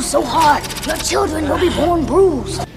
so hard, your children will be born bruised.